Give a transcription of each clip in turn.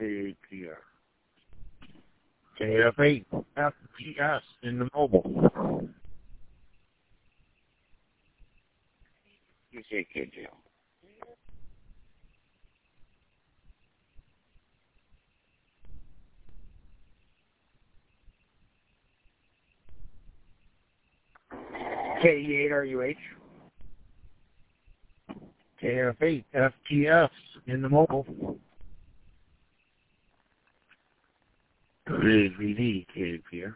KAPR. KF8 FPS in the mobile. KJL. KE8RUH. KF8 FPS in the mobile. KVD KPR.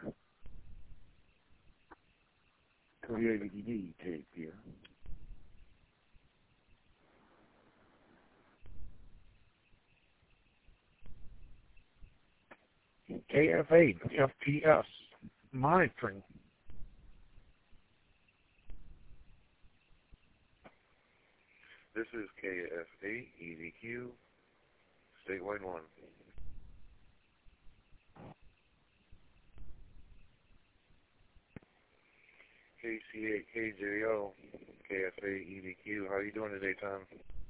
KVD KPR. KF8 FPS monitoring. This is KF8 EDQ, statewide 1. KC8 KJO, KF8 EDQ. How are you doing today, Tom?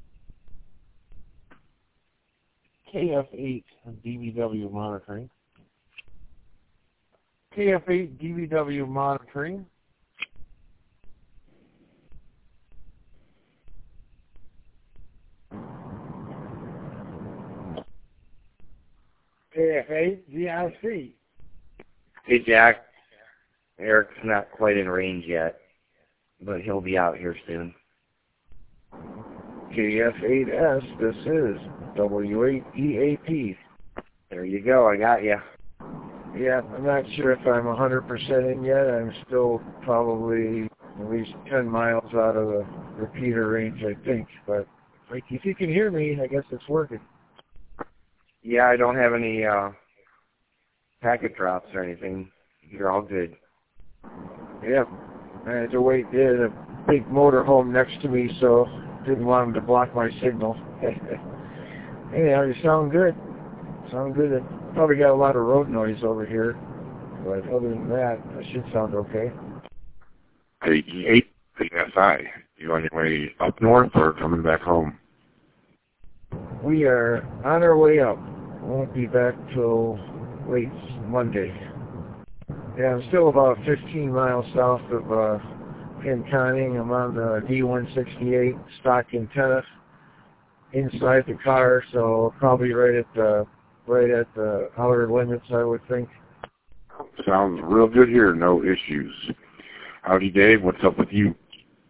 KF8 DVW monitoring. KF8 DVW monitoring. KF8 DIC. Hey, Jack. Eric's not quite in range yet, but he'll be out here soon. KF8S, this is W8EAP. There you go, I got you. Yeah, I'm not sure if I'm 100% in yet. I'm still probably at least 10 miles out of the repeater range, I think. But if you can hear me, I guess it's working. Yeah, I don't have any packet drops or anything. You're all good. Yeah, I had to wait. There's a big motorhome next to me, so didn't want him to block my signal. Anyhow, you sound good. Sound good. I probably got a lot of road noise over here, but other than that, I should sound okay. KE8 PSI. You on your way up north or coming back home? We are on our way up. Won't be back till late Monday. Yeah, I'm still about 15 miles south of Pinconning. I'm on the D168 stock antenna inside the car, so probably right at the outer limits, I would think. Sounds real good here. No issues. Howdy, Dave. What's up with you?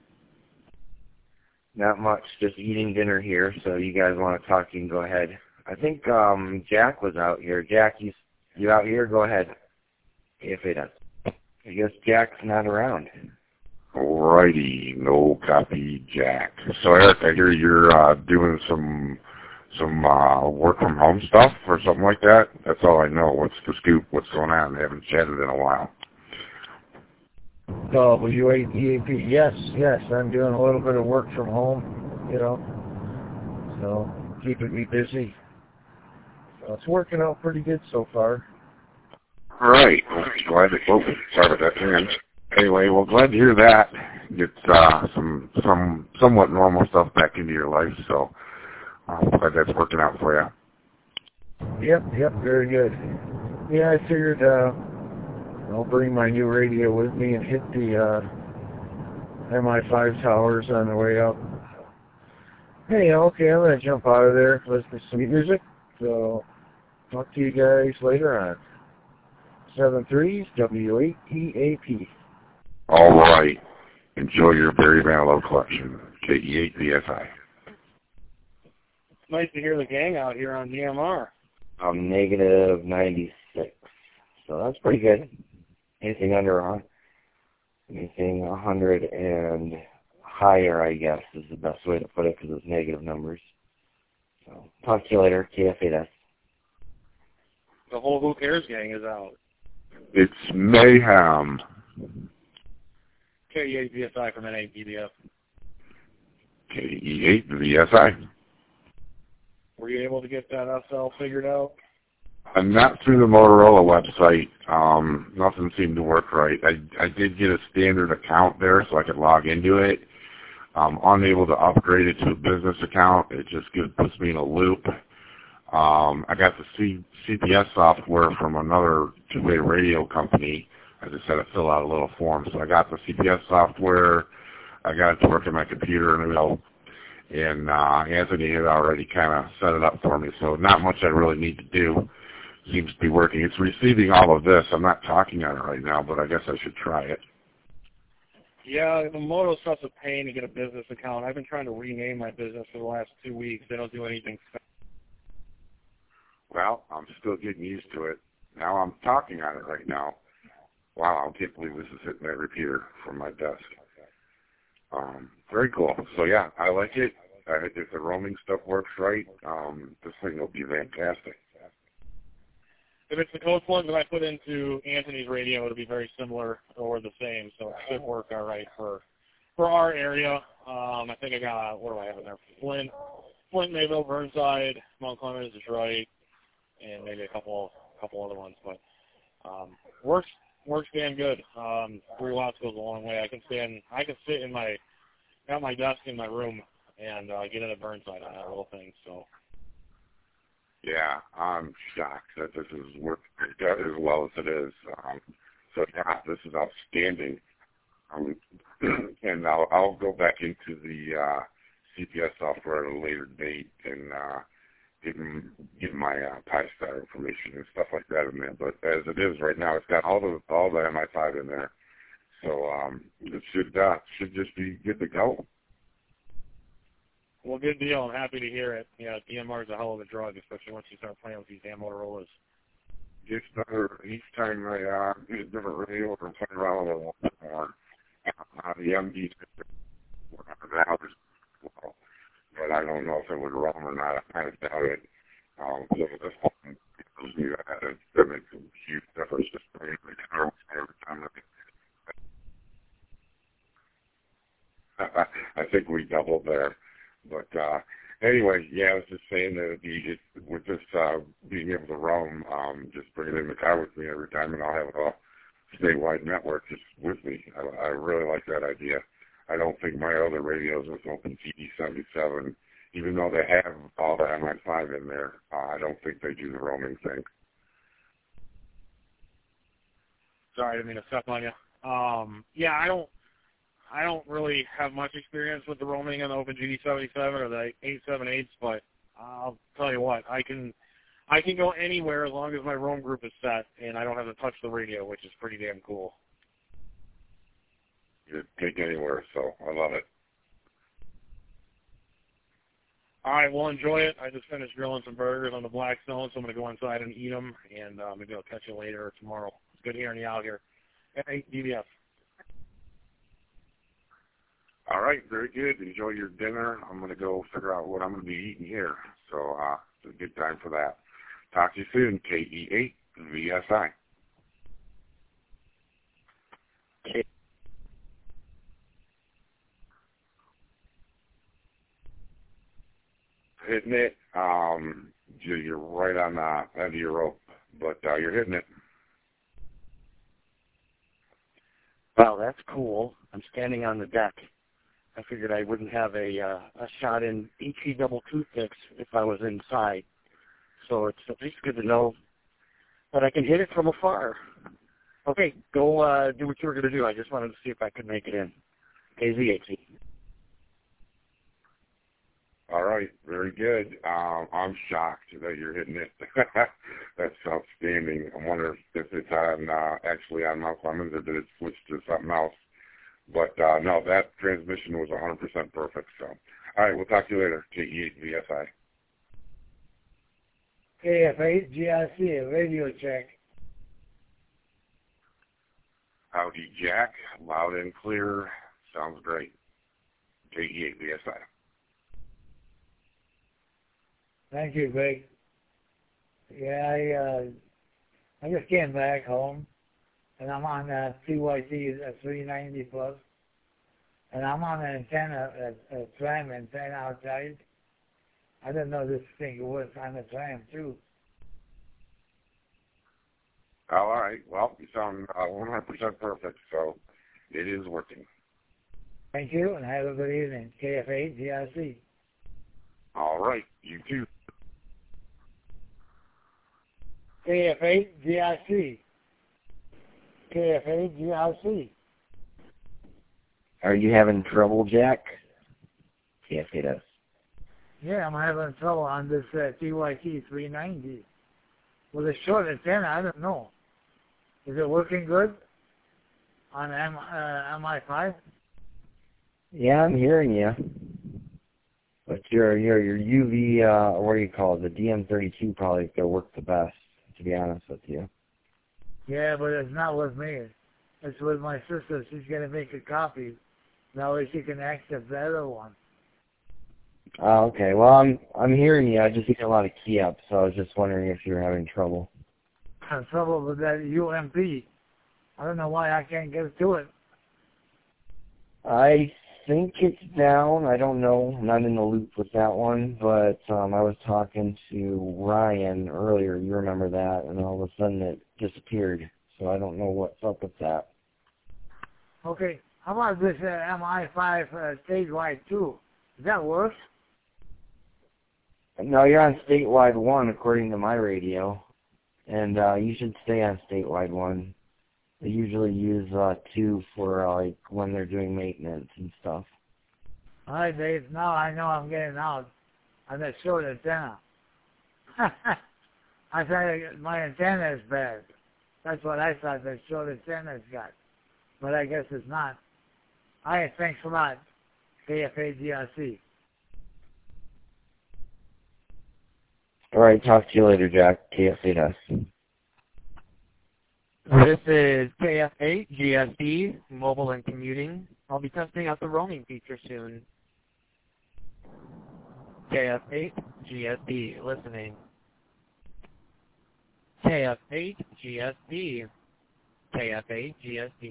Not much. Just eating dinner here, so you guys want to talk, you can go ahead. I think Jack was out here. Jack, you out here? Go ahead. If it does. I guess Jack's not around. Alrighty, no copy, Jack. So Eric, I hear you're doing some work from home stuff or something like that. That's all I know. What's the scoop? What's going on? They haven't chatted in a while. W8EAP. Yes, I'm doing a little bit of work from home, so keeping me busy. So it's working out pretty good so far. All right. Well, glad to. Oh, sorry about that, man. Anyway, well, glad to hear that. Get some somewhat normal stuff back into your life. So glad that's working out for you. Yep, very good. Yeah, I figured I'll bring my new radio with me and hit the MI5 towers on the way up. Hey, okay, I'm gonna jump out of there, listen to some music. So talk to you guys later on. 7-3s, W8EAP. All right. Enjoy your Barry Manilow collection. KE8 VSI. It's nice to hear the gang out here on DMR. I'm negative 96. So that's pretty good. Anything under anything 100 and higher, I guess, is the best way to put it because it's negative numbers. So talk to you later. KF8S. The whole Who Cares gang is out. It's mayhem. KE8 VSI from NAPBF. KE8 VSI. Were you able to get that SL figured out? I'm not through the Motorola website. Nothing seemed to work right. I did get a standard account there so I could log into it. I'm unable to upgrade it to a business account. It just puts me in a loop. I got the CPS software from another two-way radio company. I just had to fill out a little form. So I got the CPS software. I got it to work on my computer, and Anthony had already kind of set it up for me. So not much I really need to do. Seems to be working. It's receiving all of this. I'm not talking on it right now, but I guess I should try it. Yeah, the Moto stuff's a pain to get a business account. I've been trying to rename my business for the last 2 weeks. They don't do anything. Well, I'm still getting used to it. Now I'm talking on it right now. Wow, I can't believe this is hitting that repeater from my desk. Very cool. So yeah, I like it. If the roaming stuff works right, this thing will be fantastic. If it's the code ones that I put into Anthony's radio, it'll be very similar or the same, so it should work all right for our area. I think I got, what do I have in there? Flint, Mayville, Burnside, Mount Clemens, Detroit, and maybe a couple other ones, but works damn good. 3 watts goes a long way. I can sit at my desk in my room and get into Burnside on that little thing. So. Yeah, I'm shocked that this is working as well as it is. So yeah, this is outstanding. And I'll go back into the CPS software at a later date and get my Pi-Star information and stuff like that in there. But as it is right now, it's got all the MI5 in there, so it should just be good to go. Well, good deal. I'm happy to hear it. Yeah, DMR is a hell of a drug, especially once you start playing with these damn Motorola's. Each time I get a different radio or play around with it a little bit more. The MD $400 well, but I don't know if it would roam or not. I kind of doubt it. So this one tells me that makes a huge difference just playing the car every time. I think we doubled there. But anyway, yeah, I was just saying that with this being able to roam, just bring it in the car with me every time, and I'll have a statewide network just with me. I really like that idea. I don't think my other radios with OpenGD77, even though they have all the MI5 in there, I don't think they do the roaming thing. Sorry, I didn't mean to step on you. Yeah, I don't really have much experience with the roaming on the OpenGD77 or the 878s, but I'll tell you what, I can go anywhere as long as my roam group is set and I don't have to touch the radio, which is pretty damn cool. You take anywhere, so I love it. All right, well, enjoy it. I just finished grilling some burgers on the Blackstone, so I'm going to go inside and eat them, and maybe I'll catch you later or tomorrow. It's good hearing you out here. Hey, DBS. All right, very good. Enjoy your dinner. I'm going to go figure out what I'm going to be eating here. So it's a good time for that. Talk to you soon, KE8VSI. Hitting it. You're right on the end of your rope, but you're hitting it. Wow, that's cool. I'm standing on the deck. I figured I wouldn't have a shot in ET double toothpicks if I was inside. So it's at least good to know that I can hit it from afar. Okay, go do what you were going to do. I just wanted to see if I could make it in. KZHC. All right, very good. I'm shocked that you're hitting it. That's outstanding. I wonder if it's on actually on Mount Clemens or did it switch to something else. But no, that transmission was 100% perfect. So, all right, we'll talk to you later. KE8VSI. KF8GRC, radio check. Howdy, Jack. Loud and clear. Sounds great. KE8VSI. Thank you, Greg. Yeah, I just came back home, and I'm on CYC 390 plus, and I'm on an antenna, a tram antenna outside. I didn't know this thing was on the tram too. Oh, all right. Well, you sound 100% perfect, so it is working. Thank you, and have a good evening. KF8 GRC. All right. You too. KF8 GRC. KF8 GRC. Are you having trouble, Jack? KF8S. Yeah, I'm having trouble on this TYT 390. With a short antenna, I don't know. Is it working good on MI5? Yeah, I'm hearing you. But your UV, what do you call it, the DM32 probably is going to work the best, to be honest with you. Yeah, but it's not with me. It's with my sister. She's going to make a copy. That way she can access the other one. Oh, okay. Well, I'm hearing you. I just get a lot of key up, so I was just wondering if you're having trouble. I have trouble with that UMP. I don't know why I can't get to it. I think it's down. I don't know. I'm not in the loop with that one, but I was talking to Ryan earlier. You remember that, and all of a sudden it disappeared. So I don't know what's up with that. Okay. How about this MI5 statewide too? Does that work? No, you're on statewide 1 according to my radio, and you should stay on statewide 1. They usually use 2 for like when they're doing maintenance and stuff. All right, Dave. Now I know I'm getting out on that short antenna. I thought my antenna is bad. That's what I thought that short antenna's got, but I guess it's not. All right, thanks a lot, KFAGRC. All right, talk to you later, Jack. KF8S. This is KF8 GSD, mobile and commuting. I'll be testing out the roaming feature soon. KF8 GSD, listening. KF8 GSD. KF8 GSD.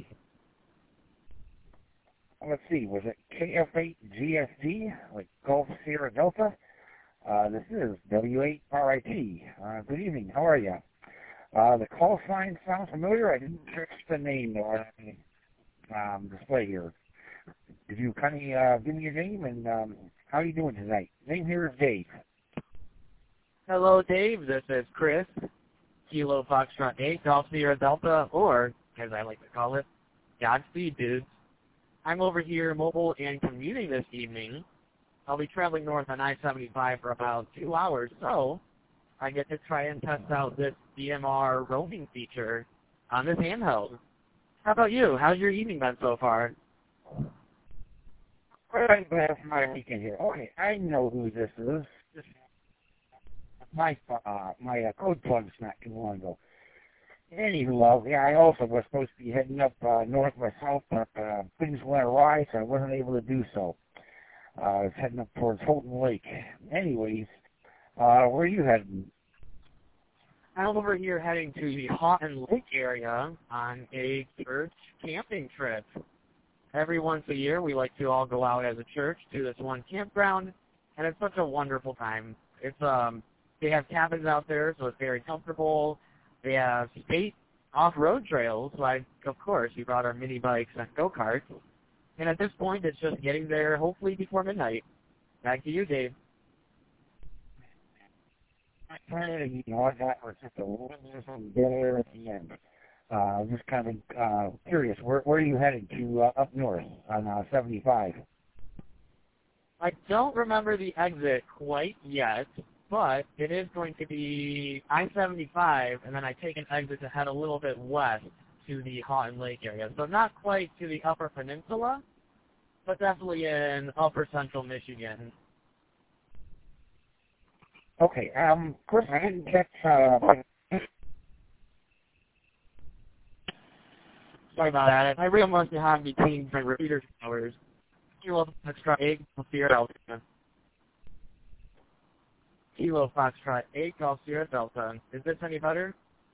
Let's see, was it KF8 GSD, like Golf Sierra Delta? This is W8RIT. Good evening, how are you? The call sign sounds familiar. I didn't catch the name on the display here. Could you kind of give me your name and how are you doing tonight? Name here is Dave. Hello, Dave. This is Chris. Kilo Foxtrot 8, Golf Sierra Delta, or, as I like to call it, Godspeed, dudes. I'm over here mobile and commuting this evening. I'll be traveling north on I-75 for about 2 hours, so I get to try and test out this DMR roaming feature on this handheld. How about you? How's your evening been so far? I'm glad for my weekend here. Okay, I know who this is. This my code plug not too long ago. Anywho, yeah, I also was supposed to be heading up north myself, but things went awry, so I wasn't able to do so. I was heading up towards Holton Lake. Anyways, where are you heading? I'm over here heading to the Houghton Lake area on a church camping trip. Every once a year, we like to all go out as a church to this one campground, and it's such a wonderful time. It's they have cabins out there, so it's very comfortable. They have state off-road trails, like, of course, we brought our mini bikes and go-karts. And at this point, it's just getting there, hopefully before midnight. Back to you, Dave. You know, I got just a little bit of dead air at the end. I'm just kind of curious, where are you headed to up north on 75? I don't remember the exit quite yet, but it is going to be I-75, and then I take an exit to head a little bit west to the Houghton Lake area. So not quite to the Upper Peninsula, but definitely in Upper Central Michigan. Okay, Chris, I didn't catch, Sorry about that. I really must have between my repeater towers. Kilo Foxtrot 8, Golf Sierra Delta. Kilo Foxtrot 8, Golf Sierra Delta. Is this any better?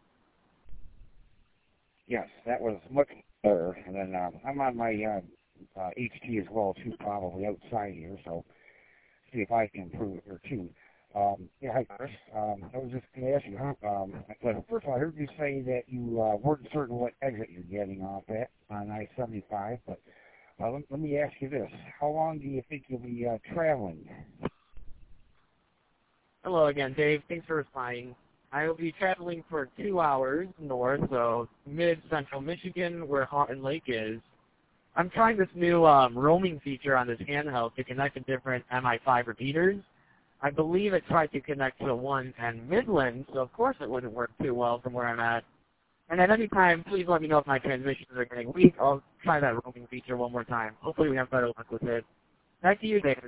yes, that was much better. And then I'm on my HT as well, too, probably outside here, so see if I can improve it here, too. Yeah, hi, Chris. I was just going to ask you, but first of all, I heard you say that you weren't certain what exit you're getting off at on I-75, but let me ask you this. How long do you think you'll be traveling? Hello again, Dave. Thanks for replying. I will be traveling for 2 hours north, so mid-central Michigan, where Houghton Lake is. I'm trying this new roaming feature on this handheld to connect to different MI5 repeaters. I believe it tried to connect to the one in Midland, so of course it wouldn't work too well from where I'm at. And at any time, please let me know if my transmissions are getting weak. I'll try that roaming feature one more time. Hopefully we have better luck with it. Back to you, David.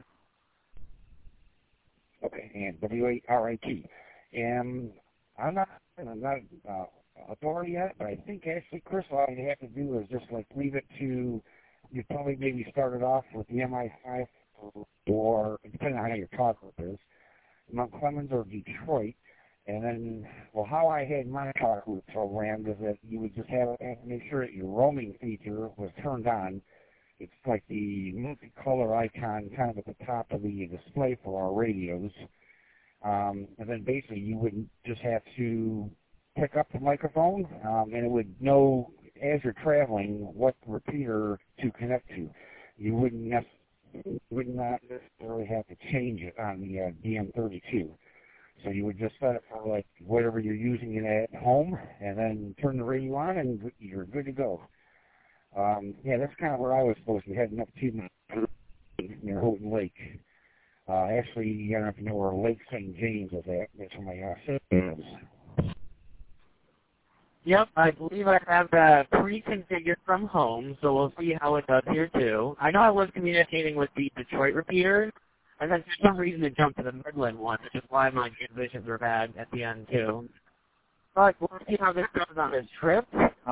Okay, and W-A-R-I-T. And I'm not authority yet, but I think actually, Chris, all you have to do is just like leave it to, you probably maybe started off with the MI5 or, depending on how your talk group is, Mount Clemens or Detroit. And then, well, how I had my talk group programmed is that you would just have to make sure that your roaming feature was turned on. It's like the multicolor icon kind of at the top of the display for our radios. And then basically you would just have to pick up the microphone, and it would know as you're traveling what repeater to connect to. You would not necessarily have to change it on the DM32. So you would just set it for like whatever you're using it at home, and then turn the radio on, and you're good to go. Yeah, that's kind of where I was supposed to be heading up to near Houghton Lake. Actually, I don't know if you know where Lake St. James is at. That's where my sister is. Yep, I believe I have that pre-configured from home, so we'll see how it does here too. I know I was communicating with the Detroit repeater, and then for some reason it jumped to the Midland one, which is why my transmissions were bad at the end too. But we'll see how this goes on this trip.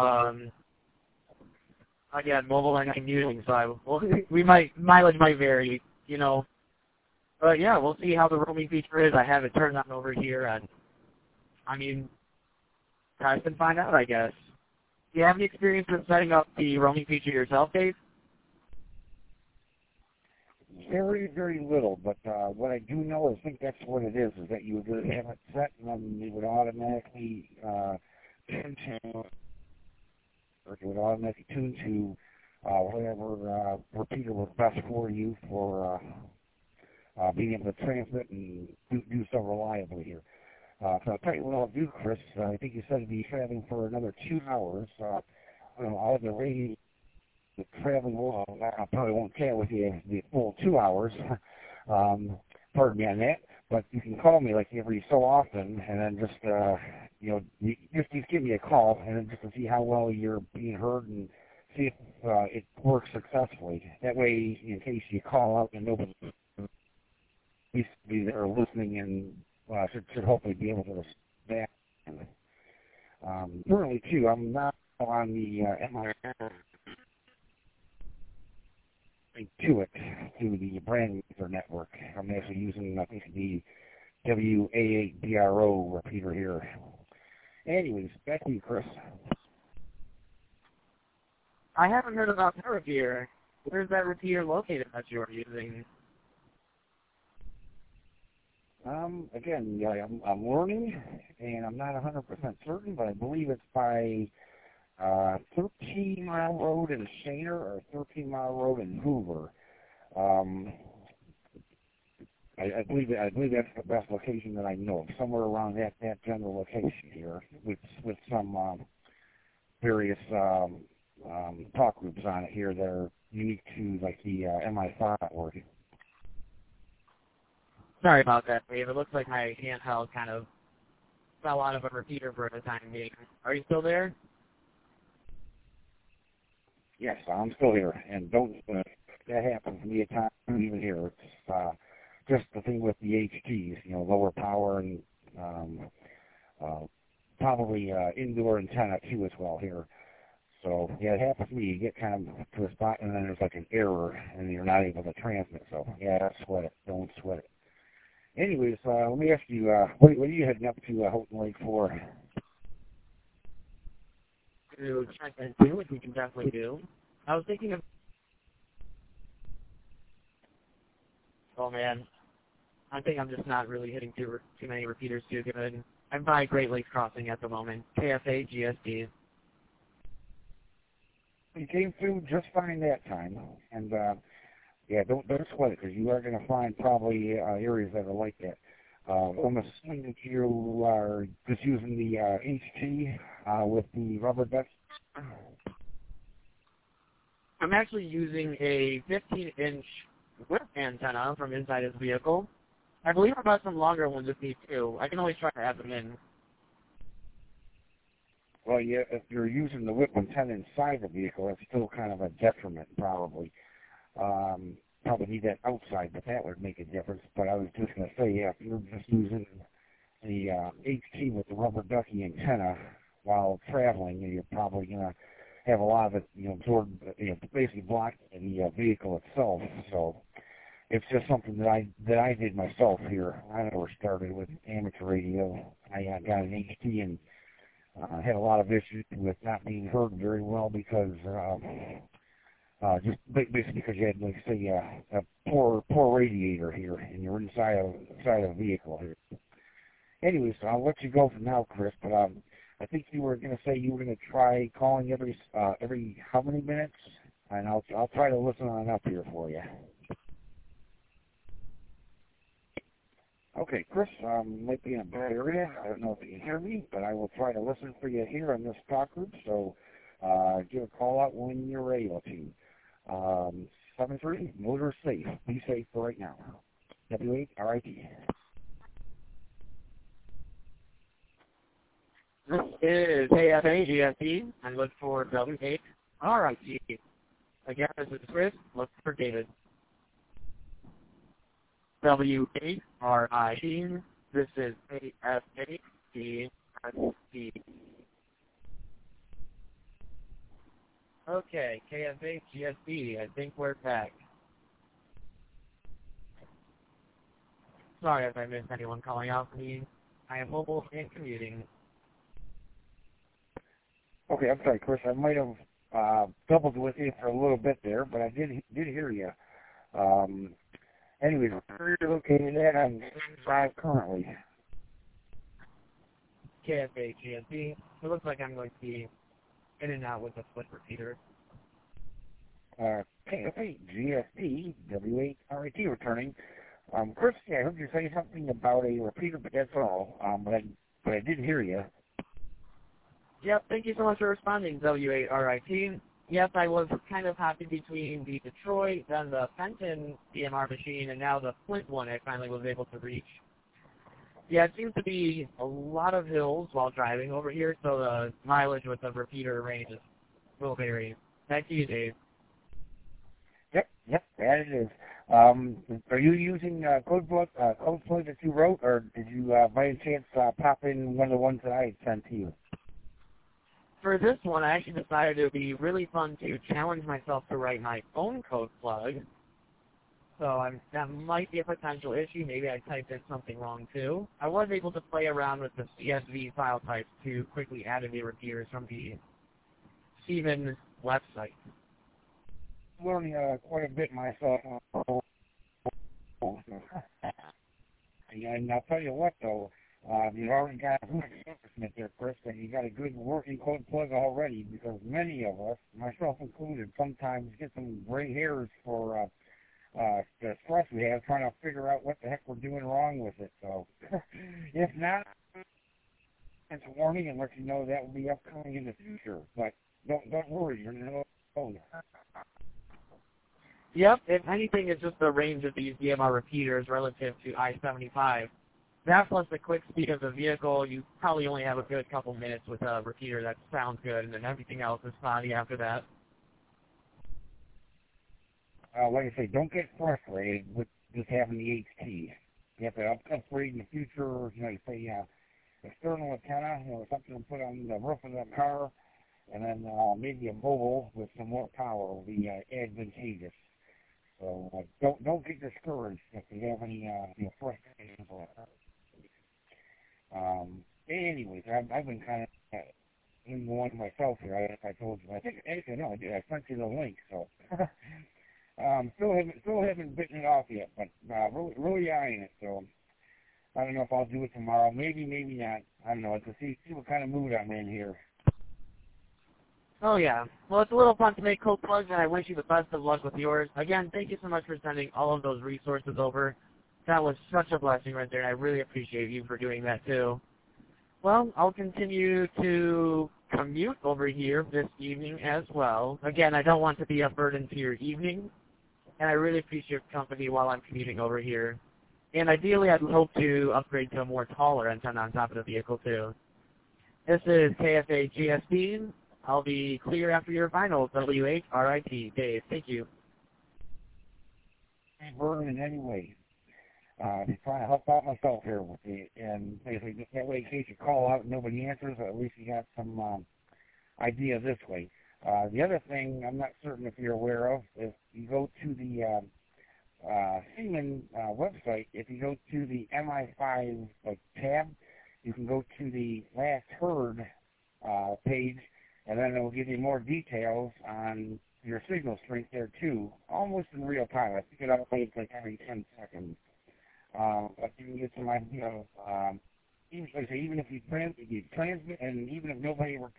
Again, mobile and commuting, so mileage might vary, you know. But yeah, we'll see how the roaming feature is. I have it turned on over here, and I mean, guys can find out, I guess. Do you have any experience with setting up the roaming feature yourself, Dave? Very, very little, but what I do know, I think that's what it is that you would have it set, and then it would automatically tune to whatever repeater was best for you for being able to transmit and do so reliably here. So I'll tell you what I'll do, Chris. I think you said you'd be traveling for another 2 hours. I'll have the radio traveling along. I probably won't chat with you the full 2 hours. Pardon me on that. But you can call me like every so often, and then just just give me a call, and then just to see how well you're being heard and see if it works successfully. That way, in case you call out and nobody be there listening, and should hopefully be able to respond. Currently, too, I'm not on the to the brand user network. I'm actually using, I think, the WA8BRO repeater here. Anyways, back to you, Chris. I haven't heard about that repeater. Where's that repeater located that you are using? Again, yeah, I'm learning, and I'm not 100% certain, but I believe it's by 13 Mile Road in Shaner or 13 Mile Road in Hoover. I believe that's the best location that I know of, somewhere around that general location here, with some various talk groups on it here that are unique to like the MI5 network. Sorry about that, Dave. It looks like my handheld kind of fell out of a repeater for the time being. Are you still there? Yes, I'm still here, and don't that happens to me at times even here. It's just the thing with the HTs, lower power and probably indoor antenna too as well here. So yeah, it happens to me. You get kind of to a spot, and then there's like an error, and you're not able to transmit. So yeah, sweat it. Don't sweat it. Anyways, let me ask you, what are you heading up to Houghton Lake for? To check into, which we can definitely do. I was thinking of... Oh, man. I think I'm just not really hitting too many repeaters too good. I'm by Great Lakes Crossing at the moment. KFA, GSD. You came through just fine that time, and yeah, don't sweat it, because you are going to find probably areas that are like that. I'm assuming that you are just using the HT with the rubber duck. I'm actually using a 15-inch whip antenna from inside his vehicle. I believe I bought some longer ones if need to. I can always try to add them in. Well, yeah, if you're using the whip antenna inside the vehicle, that's still kind of a detriment, probably. Probably need that outside, but that would make a difference. But I was just going to say, yeah, if you're just using the HT with the rubber ducky antenna while traveling, you're probably going to have a lot of it, absorbed, basically blocked in the vehicle itself. So it's just something that I did myself here. I never started with amateur radio. I got an HT and had a lot of issues with not being heard very well because just basically because you had, like, say, a poor radiator here, and you're inside a vehicle here. Anyway, so I'll let you go for now, Chris. But I think you were going to say you were going to try calling every how many minutes, and I'll try to listen on up here for you. Okay, Chris, might be in a bad area. I don't know if you can hear me, but I will try to listen for you here on this talk group. So give a call out when you're able to. 73, motor safe. Be safe for right now. W8RIT. This is KFA GSP, and look for W8RIT. Again, this is Chris. Look for David. W8RIT. This is KFA GSP. Okay, KFA GSP. I think we're back. Sorry if I missed anyone calling out for me. I am mobile and commuting. Okay, I'm sorry, Chris. I might have doubled with you for a little bit there, but I did hear you. Anyways, where you're located at on 5 currently? KFA GSP. It looks like I'm going to be in and out with the split repeater. KFA GSP W8RIT returning. Chris, yeah, I heard you say something about a repeater, but that's all. But I didn't hear you. Yep, thank you so much for responding, W8RIT. Yes, I was kind of happy between the Detroit, then the Fenton DMR machine, and now the Flint one I finally was able to reach. Yeah, it seems to be a lot of hills while driving over here, so the mileage with the repeater range will vary. Back to you, Dave. Yep, that it is. Are you using code plug that you wrote, or did you by any chance pop in one of the ones that I had sent to you? For this one, I actually decided it would be really fun to challenge myself to write my own code plug. So that might be a potential issue. Maybe I typed in something wrong too. I was able to play around with the CSV file types to quickly add in the repeaters from the Siemens website. Learning quite a bit myself. And I'll tell you what, though, you've already got a good accomplishment there, Chris, and you got a good working code plug already, because many of us, myself included, sometimes get some gray hairs for the stress we have trying to figure out what the heck we're doing wrong with it. So, if not, it's a warning and let you know that will be upcoming in the future. But don't worry, you're not alone. Yep, if anything, it's just the range of these DMR repeaters relative to I-75. That plus the quick speed of the vehicle, you probably only have a good couple minutes with a repeater that sounds good, and then everything else is spotty after that. Like I say, don't get frustrated with just having the HT. You have to upgrade in the future, you say external antenna, something to put on the roof of the car, and then maybe a mobile with some more power will be advantageous. So don't get discouraged if you have any frustrations with that. Anyways, I've been kind of in one myself here. I told you. I think actually no, I did. I sent you the link. So still haven't bitten it off yet, but really eyeing it. So I don't know if I'll do it tomorrow. Maybe not. I don't know. To see what kind of mood I'm in here. Oh, yeah. Well, it's a little fun to make code plugs, and I wish you the best of luck with yours. Again, thank you so much for sending all of those resources over. That was such a blessing right there, and I really appreciate you for doing that too. Well, I'll continue to commute over here this evening as well. Again, I don't want to be a burden to your evening, and I really appreciate your company while I'm commuting over here. And ideally, I'd hope to upgrade to a more taller antenna on top of the vehicle too. This is KFA GSD. I'll be clear after your final W8RIT. Dave, thank you. Ain't burning in any way. I'm trying to help out myself here with you, and basically just that way, in case you call out and nobody answers, at least you got some idea this way. The other thing I'm not certain if you're aware of, if you go to the Seaman website, if you go to the MI5 tab, you can go to the last heard page, and then it will give you more details on your signal strength there too, almost in real time. I think it updates like every 10 seconds. But you can get some idea of, even if you transmit, and even if nobody were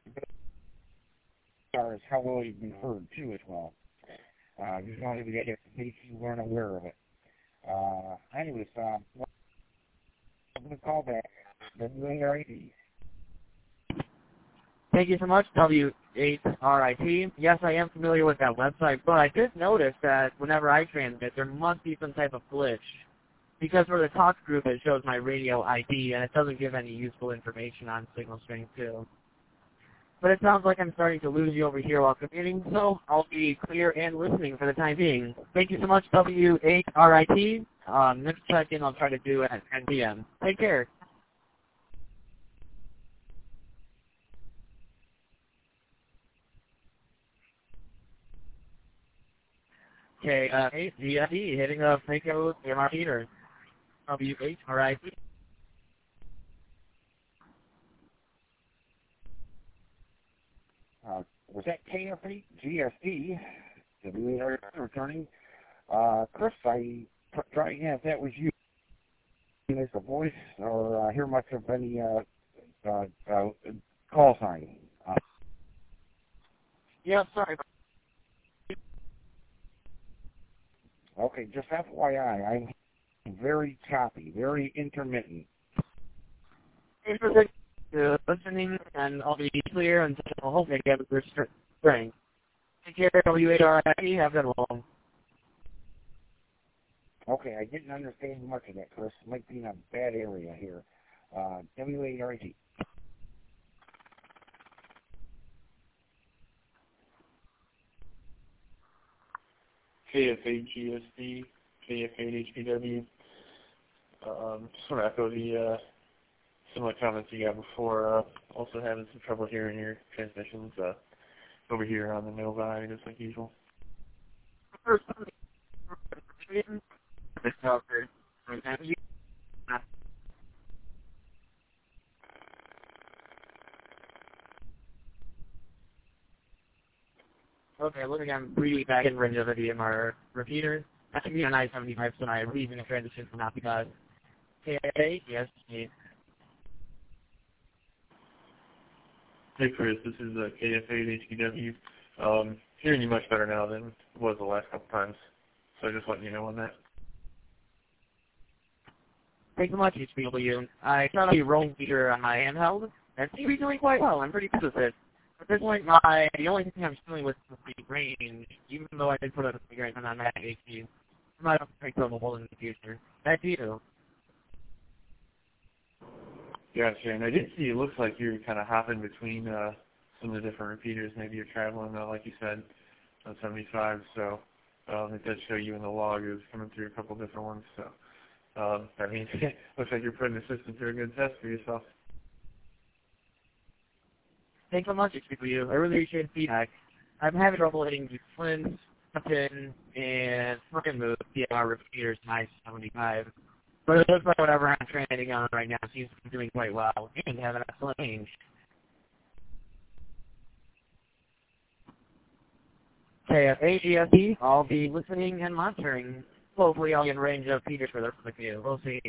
as how well you've been heard too as well. Just wanted to get you in case you weren't aware of it. Anyways, I'm going to call back W8RIT. Thank you so much, W8RIT. Yes, I am familiar with that website, but I did notice that whenever I transmit, there must be some type of glitch. Because for the talk group, it shows my radio ID, and it doesn't give any useful information on signal strength, too. But it sounds like I'm starting to lose you over here while commuting, so I'll be clear and listening for the time being. Thank you so much, W8RIT. Next check-in I'll try to do at 10 p.m. Take care. Okay, GFE, hitting up Franco AMR Peter. W8RIT. Was that KFA GSD? W8RIT returning. Chris, I tried again if that was you. There's a voice or hear much of any call sign. Yeah, sorry. Okay, just FYI, I'm very choppy, very intermittent. Thanks for listening, and I'll be clear until hopefully I get a good spring. Take care, W8RIT. Have a good one. Okay, I didn't understand much of that, Chris. Might be in a bad area here. W8RIT. KFA GSD, KFA HPW. Just want to echo the similar comments you got before. Also having some trouble hearing your transmissions over here on the Novi, just like usual. Okay, looking, I'm really back in range of the DMR repeaters. I think on I-75, so I'm leaving a transition from that because KFA, yes, Hey Chris, this is KFA at HPW. Hearing you much better now than it was the last couple times, so just letting you know on that. Thanks so much, HPW. I tried to rolling feature on my handheld, and seems to be doing quite well. I'm pretty pleased with it. At this point, the only thing I'm struggling with is the range, even though I did put a figure on that HD. I might have to take mobile in the future. Back to you. Gotcha, and I did see it looks like you're kind of hopping between some of the different repeaters. Maybe you're traveling, like you said, on 75, so it does show you in the log is coming through a couple different ones, so that means it looks like you're putting the system through a good test for yourself. Thanks so much, HPW. I really appreciate the feedback. I'm having trouble hitting the Flint, Upton, and frickin' move DMR repeaters in I-75. But it looks like whatever I'm training on right now seems to be doing quite well and have an excellent range. KFA GSD, I'll be listening and monitoring. Hopefully I'll get in range of Peters for the rest of the queue. We'll see.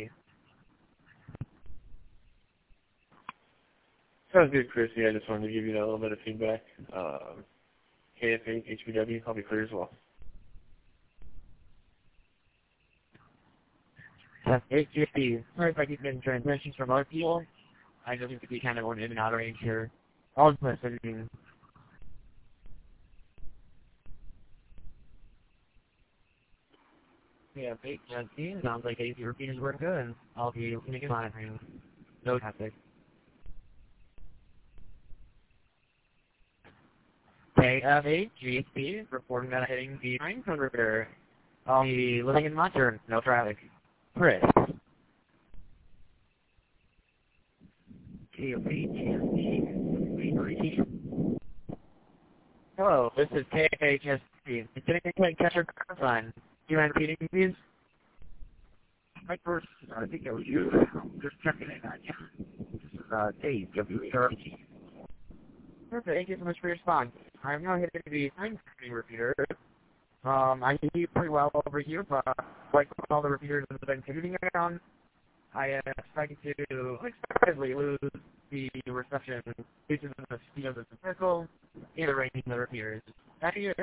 Sounds good, Chris. Yeah, I just wanted to give you that little bit of feedback. KFA, HPW, I'll be clear as well. HGSP. Sorry if I keep getting transmissions from other people. I just need to be kind of going in and out of range here. All listening. Yeah, HGSP. Sounds like AC repeaters work good. I'll be making monitoring. No traffic. KFHGSP reporting that hitting the 900 repair. I'll be living in Monterey. No traffic. Chris. Hello, this is KFHSP. It's anything like catch your line. Do you mind repeating, please? Hi, Chris. I think that was you. I'm just checking in on you. This is Dave, WCRG. Perfect. Thank you so much for your response. I'm now hitting the time repeater. I hear you pretty well over here, but like all the repeaters that have been commuting around, I am expecting to unexpectedly lose the reception due to the speed of the vehicle and the range of the repeaters. Back to you.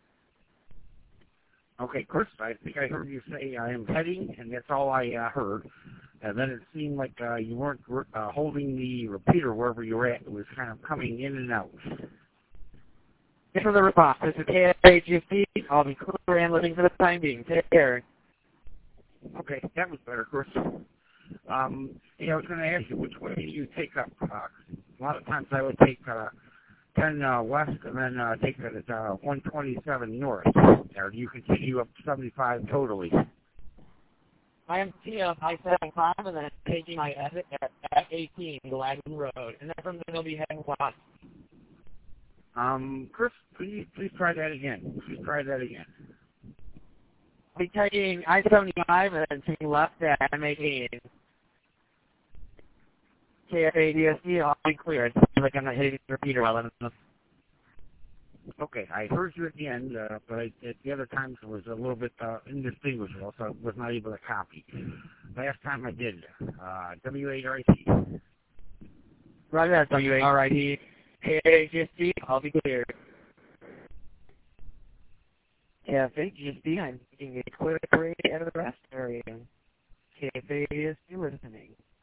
Okay, Chris, I think I heard you say I am heading, and that's all I heard. And then it seemed like you weren't holding the repeater wherever you were at. It was kind of coming in and out. Thanks for the response. This is KFHGSP. I'll be clear and living for the time being. Take care. Okay, that was better, Chris. I was going to ask you which way you take up. A lot of times I would take 10 west and then take it at 127 north. Or do you continue up 75 totally? I am TF I-75 and then taking my exit at F-18, the Lagoon Road. And then from there I'll be heading west. Chris, please try that again. I'll be taking I-75 and then taking left at M18. KFADSC, I'll be clear. It seems like I'm not hitting the repeater well enough. Okay, I heard you at the end, but at the other times it was a little bit indistinguishable, so I was not able to copy. Last time I did, W8RIT. Right, that's W8RIT. KFADSC, I'll be clear. KFADSC, I'm taking a clear parade out of the rest area. KFADSC listening.